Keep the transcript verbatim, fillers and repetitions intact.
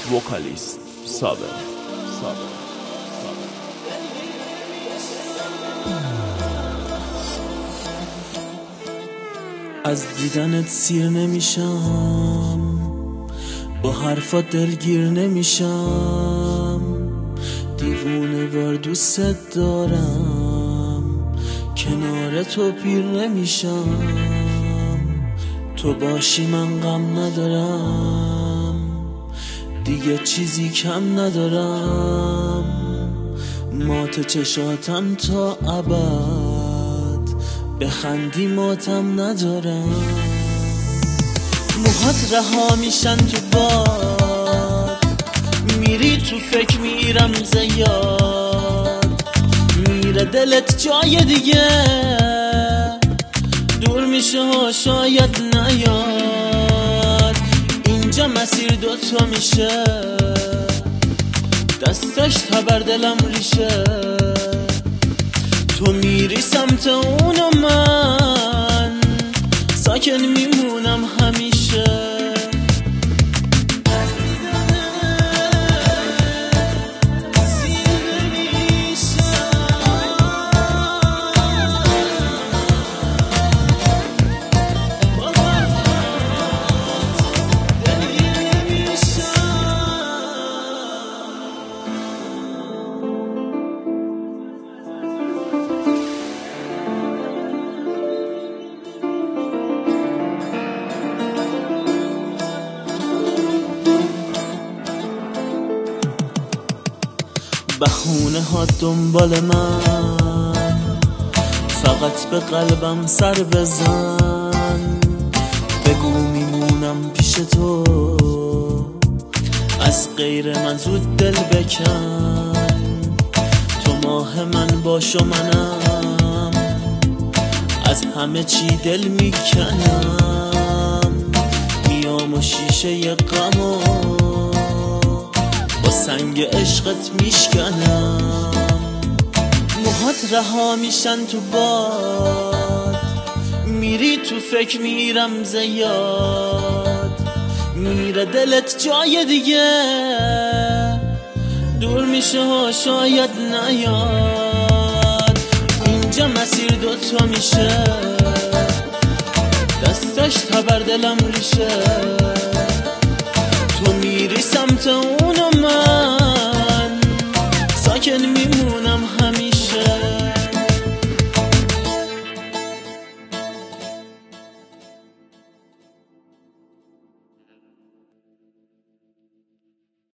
وکالیست صابر صابر از دیدنت سیر نمیشم، با حرفات دلگیر نمیشم، دیوونه وار دوست دارم، کنار تو پیر نمیشم، تو باشی من غم ندارم، دیگه چیزی کم ندارم، مات چشاتم تا ابد، بخندی ماتم ندارم، موهات رها میشن تو باد، میری تو فکر میرم زیاد، میره دلت جای دیگه، دور میشه ها شاید نیاد، اینجا مسیر دوتا میشه، دستش تبر دلم ریشه، تو میری سمت اونو من ساکن میمونم همیشه، بهونه ها دنبال من، فقط به قلبم سر بزن، بگو میمونم پیش تو، از غیر من زود دل بکن، تو ماه من باش و منم، از همه چی دل میکنم، میام و شیشه غمو با سنگ عشقت میشکنم، موهات رها میشن تو باد، میری تو فکر میرم زیاد، میره دلت جای دیگه، دور میشه ها شاید نیاد، اینجا مسیر دوتا میشه، دستش تبر دلم ریشه، تو میری سمت اونو من ساکن میمونم همیشه.